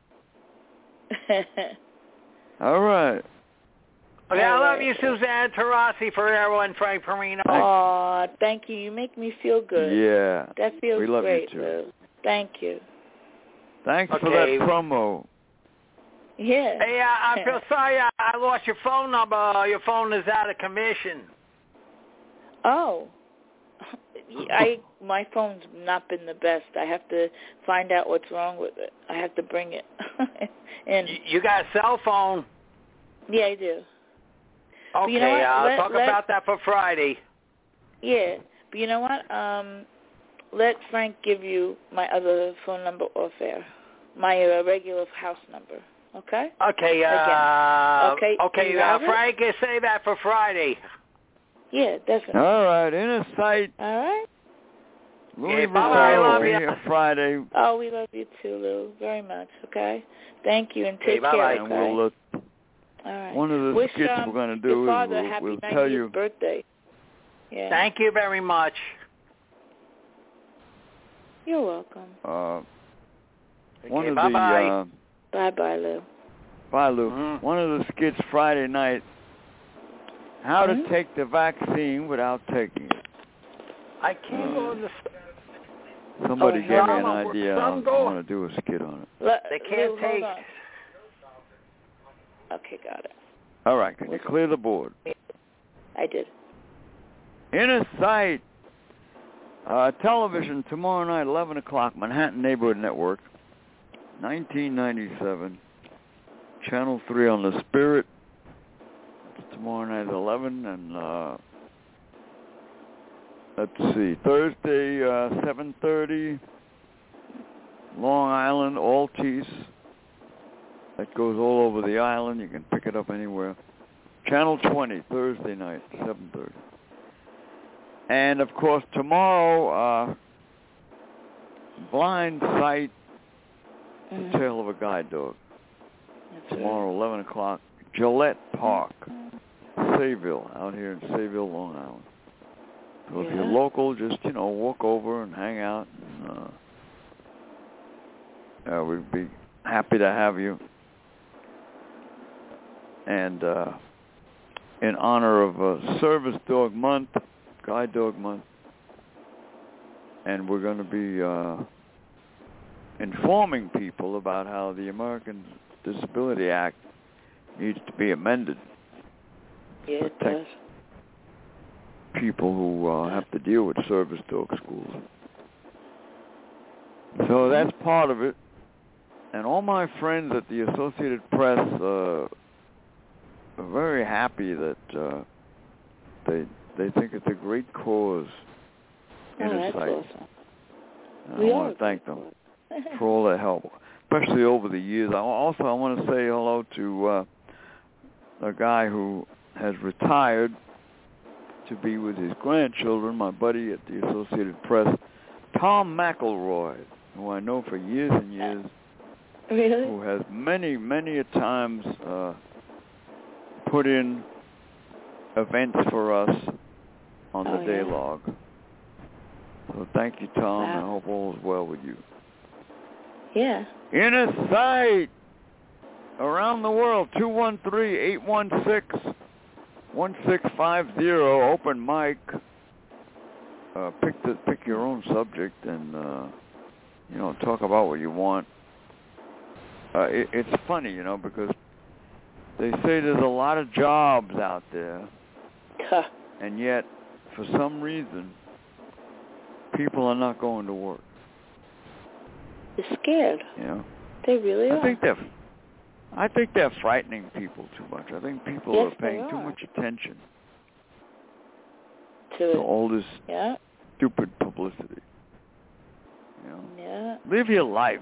All right. Okay, I All love right. you, Suzanne Tarasi Ferreira and Frank Perino. Aw, thank you. You make me feel good. Yeah. That feels We love you great, too. Lou. Thank you. Thanks for Okay. that promo. Yeah. Hey, uh, I feel sorry I, I lost your phone number. Your phone is out of commission. Oh. I my phone's not been the best. I have to find out what's wrong with it. I have to bring it in. You, you got a cell phone? Yeah, I do. Okay, you know what? I'll Let- talk let- about that for Friday. Yeah, but you know what? Um, let Frank give you my other phone number off air, my uh, regular house number. Okay? Okay, uh, Okay, okay, you uh, have it? Frank, you say that for Friday. Yeah, definitely. All right, inner sight. All right. Louis Okay, bye-bye, Vuitton love will be ya. here Friday. Oh, we love you too, Lou, very much. Okay. Thank you, and Okay, take bye-bye. care. And Okay. we'll, uh, All right. one of the Wish, skits um, we're going to do your is father we'll, happy we'll tell ninetieth you. birthday. Yeah. Thank you very much. You're welcome. Uh, one Okay, of bye-bye. the uh, Bye, bye, Lou. bye, Lou. Mhm. One of the skits Friday night. How Mhm. to take the vaccine without taking it. I can't go in the... Somebody Oh, gave me an Mama, idea. I son, go. want to do a skit on it. Le- They can't Lou, take... Hold on. Okay, got it. All right, can you clear the board? I did. Inner Sight. Uh, television tomorrow night, eleven o'clock, Manhattan Neighborhood Network, nineteen ninety-seven, Channel three on the Spirit. It's tomorrow night at eleven, and uh, let's see, Thursday, uh, seven thirty, Long Island, Altice. That goes all over the island. You can pick it up anywhere. Channel twenty, Thursday night, seven thirty. And, of course, tomorrow, uh, Blind Sight, The Mhm. Tale of a Guide Dog. That's Tomorrow, eleven o'clock, Gillette Park, Sayville, out here in Sayville, Long Island. So if you're Yeah. local, just, you know, walk over and hang out. And, uh, uh, we'd be happy to have you. And uh, in honor of uh, Service Dog Month, Guide Dog Month, and we're going to be uh, informing people about how the American Disability Act needs to be amended. Yeah, it does. People who uh, have to deal with service dog schools. So that's part of it. And all my friends at the Associated Press uh, are very happy that uh, they they think it's a great cause. Oh, that's awesome. And I want to thank them for all their help, especially over the years. I also, I want to say hello to uh, a guy who has retired to be with his grandchildren, my buddy at the Associated Press, Tom McElroy, who I know for years and years. Really? Who has many, many a times uh, put in events for us on oh, the day yeah. log. So thank you, Tom. Wow. I hope all is well with you. Yeah. Inner Sight around the world, two one three, eight one six, one six five zero, open mic. Uh, pick the pick your own subject and uh, you know, talk about what you want. Uh, it, it's funny, you know, because they say there's a lot of jobs out there, and yet, for some reason, people are not going to work. They're scared. You know, they really I are. think they're, I think they're frightening people too much. I think people yes, are paying are. too much attention to, to all this yeah. stupid publicity. You know, yeah. live your life.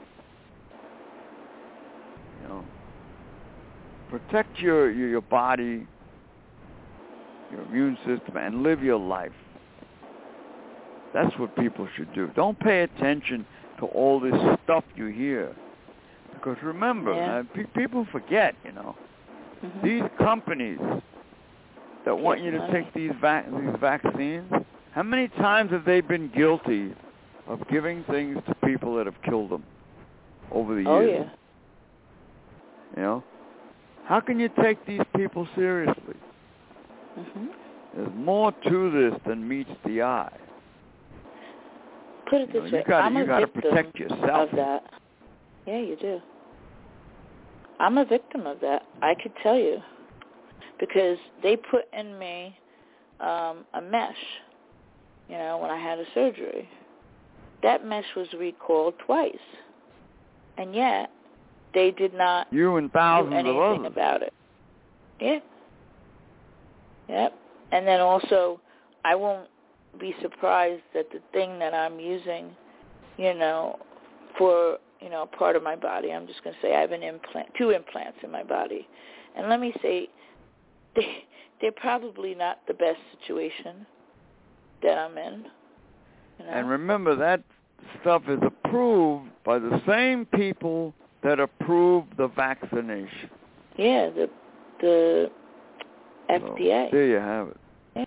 You know, protect your, your your body, your immune system, and live your life. That's what people should do. Don't pay attention to all this stuff you hear, because remember, yeah. uh, pe- people forget. You know, mm-hmm. these companies that want Get you to money. take these vac- these vaccines. How many times have they been guilty of giving things to people that have killed them over the oh, years? yeah. You know, how can you take these people seriously? Mm-hmm. There's more to this than meets the eye. Put it you this know, way, you gotta, I'm you a gotta victim protect yourself of that. Yeah, you do. I'm a victim of that. I could tell you, because they put in me um, a mesh. You know, when I had a surgery, that mesh was recalled twice, and yet they did not You and thousands do anything of others. about it. Yeah. Yep. And then also, I won't be surprised that the thing that I'm using, you know, for, you know, part of my body, I'm just going to say I have an implant, two implants in my body. And let me say, they, they're probably not the best situation that I'm in. You know? And remember, that stuff is approved by the same people that approve the vaccination. Yeah, the the F D A. So, there you have it. Yeah.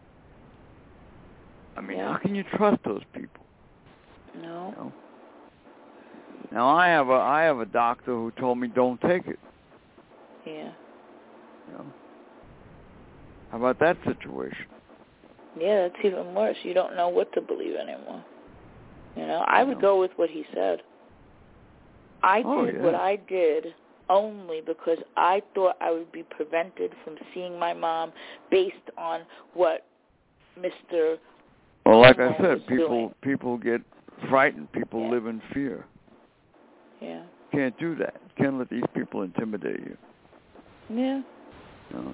I mean, Yeah. how can you trust those people? No. You know? Now, I have a I have a doctor who told me don't take it. Yeah. You know? How about that situation? Yeah, that's even worse. You don't know what to believe anymore. You know, I would know. go with what he said. I Oh, did yeah. what I did only because I thought I would be prevented from seeing my mom based on what Mister Well, like Cuomo I said, was people doing. people get frightened. People Yeah. live in fear. Yeah. Can't do that. Can't let these people intimidate you. Yeah. No.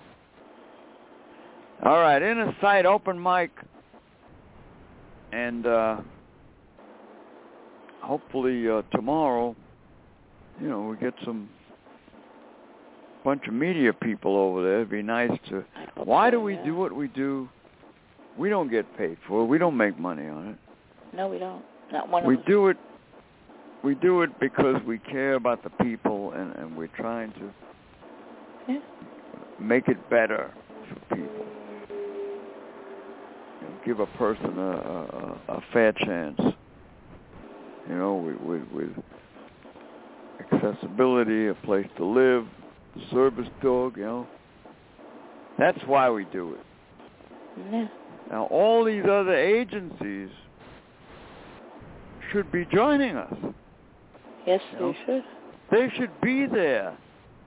All right, Inner Sight, open mic, and uh, hopefully uh, tomorrow, you know, we get some bunch of media people over there. It'd be nice to. Why so, do we yeah. do what we do? We don't get paid for it. We don't make money on it. No, we don't. Not one We of us. do it. We do it because we care about the people, and, and we're trying to Yeah. make it better for people. You know, give a person a, a, a fair chance. You know, with, with, with accessibility, a place to live, the service dog. You know, that's why we do it. Yeah. Now, all these other agencies should be joining us. Yes, You they know? should. They should be there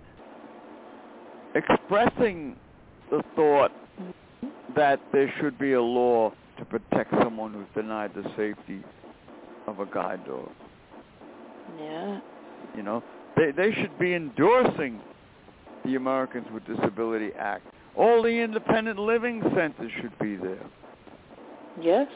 expressing the thought that there should be a law to protect someone who's denied the safety of a guide dog. Yeah. You know, they they should be endorsing the Americans with Disability Act. All the independent living centers should be there. Yes.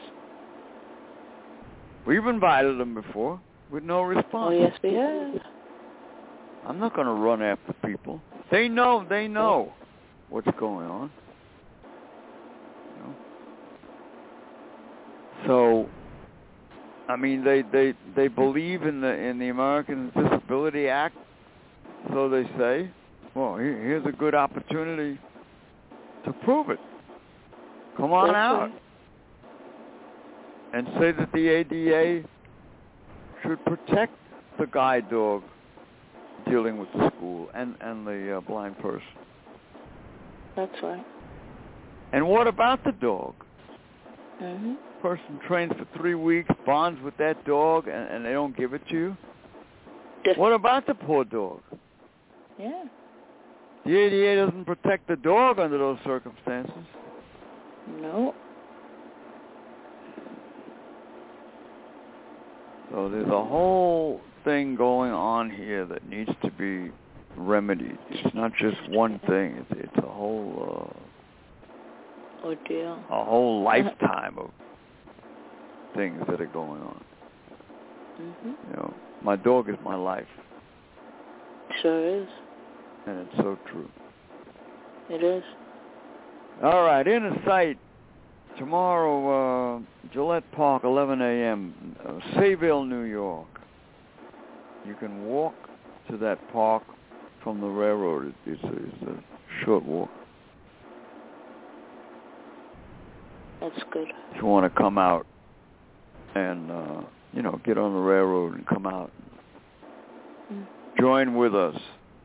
We've invited them before with no response. Oh, yes, we have. I'm not going to run after people. They know, they know what's going on. You know? So, I mean, they, they, they believe in the in the Americans with Disability Act, so they say, well, here, here's a good opportunity to prove it. Come on That's out. right. And say that the A D A should protect the guide dog dealing with the school and, and the uh, blind person. That's right. And what about the dog? Mm-hmm. Person trains for three weeks, bonds with that dog, and, and they don't give it to you? Just, What about the poor dog? yeah. The A D A doesn't protect the dog under those circumstances. No. So there's a whole thing going on here that needs to be remedied. It's not just one thing. It's, it's a whole uh, Ordeal. a whole lifetime of things that are going on. Mm-hmm. You know, my dog is my life, Sure is. and it's so true. It is. All right, inner sight tomorrow, uh, Gillette Park, eleven a.m., uh, Sayville, New York. You can walk to that park from the railroad. It, it's, a, it's a short walk. That's good. If you want to come out and, uh, you know, get on the railroad and come out, Mm. join with us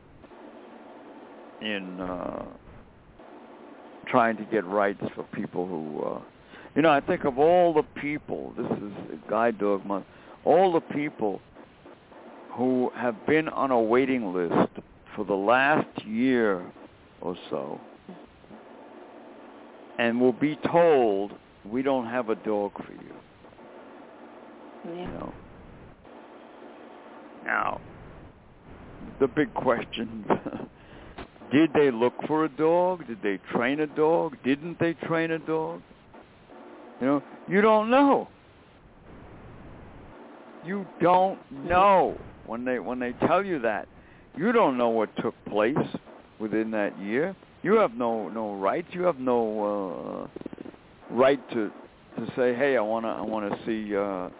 in uh, trying to get rights for people who, uh, you know, I think of all the people, this is Guide Dog Month, all the people who have been on a waiting list for the last year or so and will be told, we don't have a dog for you. Yeah. You know. Now, the big question, did they look for a dog? Did they train a dog? Didn't they train a dog? You know, you don't know. You don't know. When they when they tell you that, you don't know what took place within that year. You have no no rights. You have no uh, right to to say, hey, I wanna I wanna see uh, uh,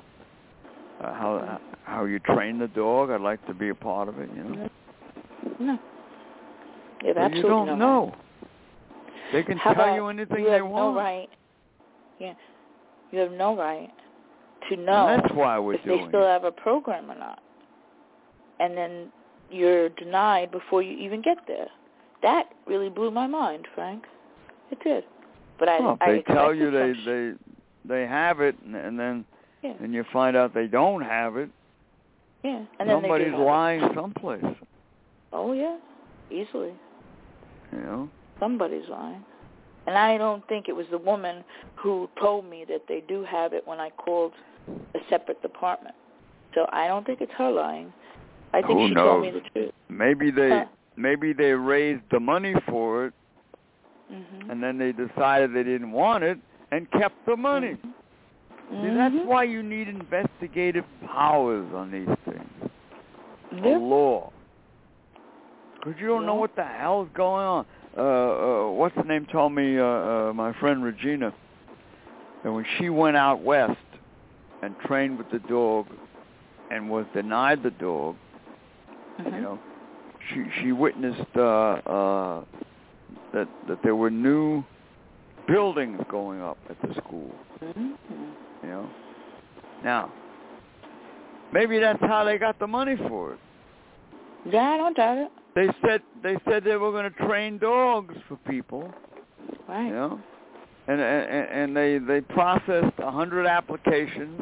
how how you train the dog. I'd like to be a part of it. You know. No. You have But absolutely you don't no know. right. They can How tell about you anything you they have want. no right. Yeah. You have no right to know And that's why we're if doing they still it. have a program or not. And then you're denied before you even get there. That really blew my mind, Frank. It did. But I, Well, if I they tell you they some sh- they they have it, and, and then yeah. and you find out they don't have it, yeah. And then somebody's they do have lying it. someplace. Oh yeah, easily. You know. Somebody's lying. And I don't think it was the woman who told me that they do have it when I called a separate department. So I don't think it's her lying. I think Who she knows? told me the truth. Maybe they Huh. maybe they raised the money for it, Mm-hmm. and then they decided they didn't want it and kept the money. Mm-hmm. See, that's why you need investigative powers on these things. Yep. A law. Because you don't know Yeah. what the hell's going on. Uh, uh, what's the name told me, uh, uh, my friend Regina, that when she went out west and trained with the dog and was denied the dog, Mm-hmm. you know, she she witnessed uh, uh, that that there were new buildings going up at the school. Mm-hmm. You know, now maybe that's how they got the money for it. Yeah, I don't doubt it. They said they said they were going to train dogs for people. Right. You know, and and, and they they processed a hundred applications,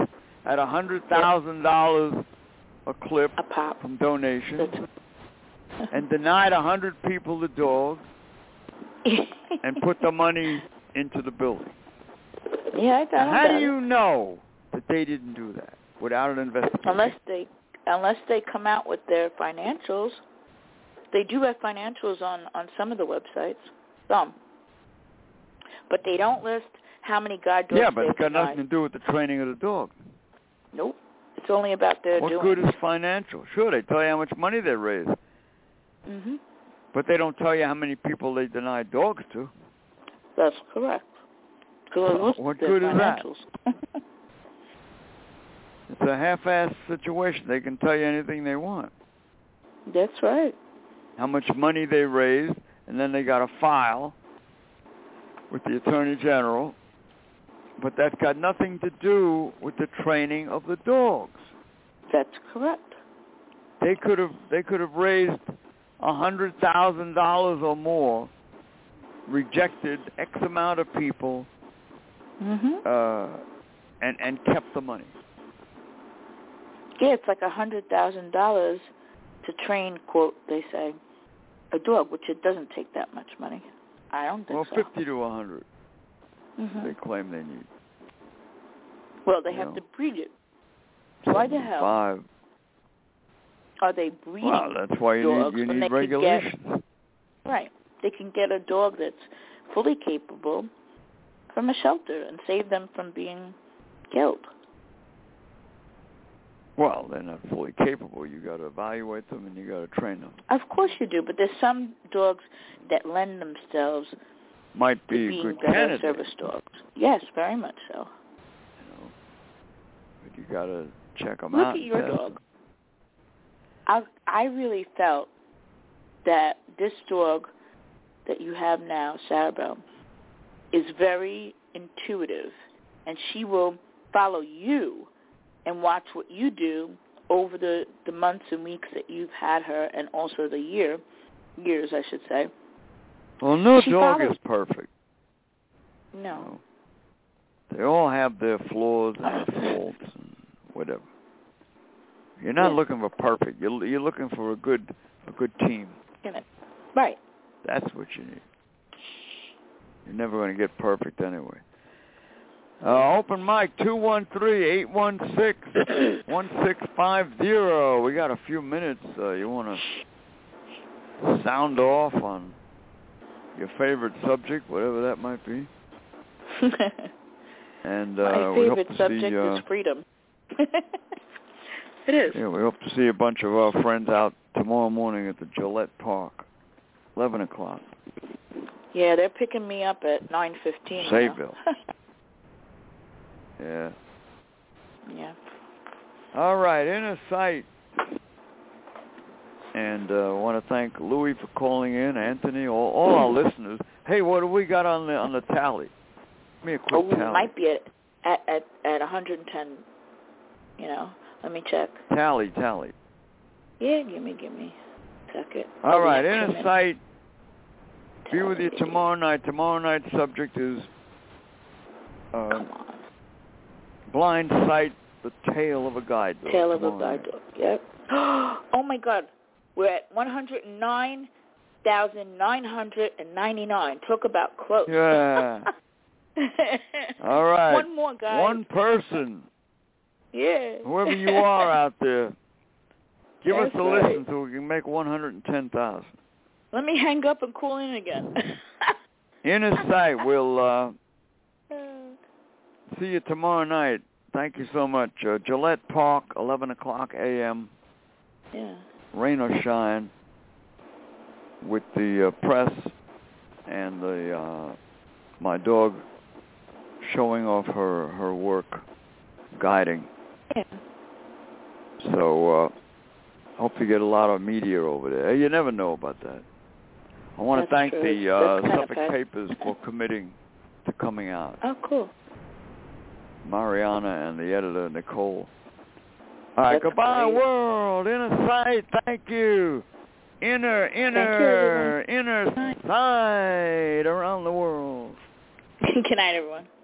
at one hundred thousand dollars a clip a pop. from donations That's... and denied one hundred people the dogs and put the money into the building. Yeah, I got now, it. How do you know that they didn't do that without an investigation? Unless they, unless they come out with their financials. They do have financials on, on some of the websites, some. But they don't list how many guide dogs Yeah, but it's got denied. nothing to do with the training of the dog. Nope. It's only about their What doing. good is financial? Sure, they tell you how much money they raise. Mm-hmm. But they don't tell you how many people they deny dogs to. That's correct. So what good is that? that? It's a half-assed situation. They can tell you anything they want. That's right. How much money they raised, and then they got a file with the Attorney General, but that's got nothing to do with the training of the dogs. That's correct. They could have they could have raised a hundred thousand dollars or more, rejected X amount of people, mm-hmm. uh, and and kept the money. Yeah, it's like a hundred thousand dollars to train, quote, they say, a dog, which it doesn't take that much money. I don't think well, so. Well, fifty to a hundred. Mm-hmm. They claim they need. Well, they you have know, to breed it. Why the hell Five. are they breeding Well, that's why you dogs need you when need they regulations. Could get, right. They can get a dog that's fully capable from a shelter and save them from being killed. Well, they're not fully capable. You got to evaluate them and you got to train them. Of course you do, but there's some dogs that lend themselves Might be to a being good better candidate. service dogs. Yes, very much so. You know, but you got to check them Look out. at your and test dog. them. I I really felt that this dog that you have now, Sarabelle, is very intuitive, and she will follow you and watch what you do over the, the months and weeks that you've had her, and also the year, years, I should say. Well, no She dog follows. is perfect. No. You know. They all have their flaws and their faults and whatever. You're not Yeah. looking for perfect. You're you're looking for a good a good team. Right. That's what you need. You're never going to get perfect anyway. Uh, open mic, two one three, eight one six, one six five zero. We got a few minutes. Uh, you want to sound off on your favorite subject, whatever that might be? And uh, My we hope favorite to subject see, uh, is freedom. It is. Yeah, we hope to see a bunch of our friends out tomorrow morning at the Gillette Park, eleven o'clock. Yeah, they're picking me up at nine fifteen. Sayville. Yeah. Yeah. All right, Inner Sight. And I uh, want to thank Louis for calling in, Anthony, all, all our listeners. Hey, what do we got on the on the tally? Give me a quick Oh, we tally. might be at at at, at one hundred ten. You know, let me check. Tally, tally. Yeah, give me, give me a second. All Oh, right, we have two Inner minutes. Sight. Be with you Tally. tomorrow night. Tomorrow night's subject is uh, Come on. Blind Sight, the tale of a guide dog. Tale of a Tomorrow guide night. dog. Yep. Oh my God, we're at one hundred nine thousand nine hundred ninety-nine. Talk about close. Yeah. All right. One more, guys. One person. Yeah. Whoever you are out there, give That's us a right. listen so we can make one hundred ten thousand. Let me hang up and call in again. Inner Sight, we'll uh, see you tomorrow night. Thank you so much. Uh, Gillette Park, eleven o'clock a.m., Yeah. rain or shine, with the uh, press and the uh, my dog showing off her, her work guiding. Yeah. So uh, hope you get a lot of media over there. You never know about that. I want That's to thank true. the uh, That's kind of Suffolk bad. Papers for committing to coming out. Oh, cool. Mariana and the editor, Nicole. All right, That's goodbye, great. world. Inner Sight, thank you. Inner, inner, you, inner sight around the world. Good night, everyone.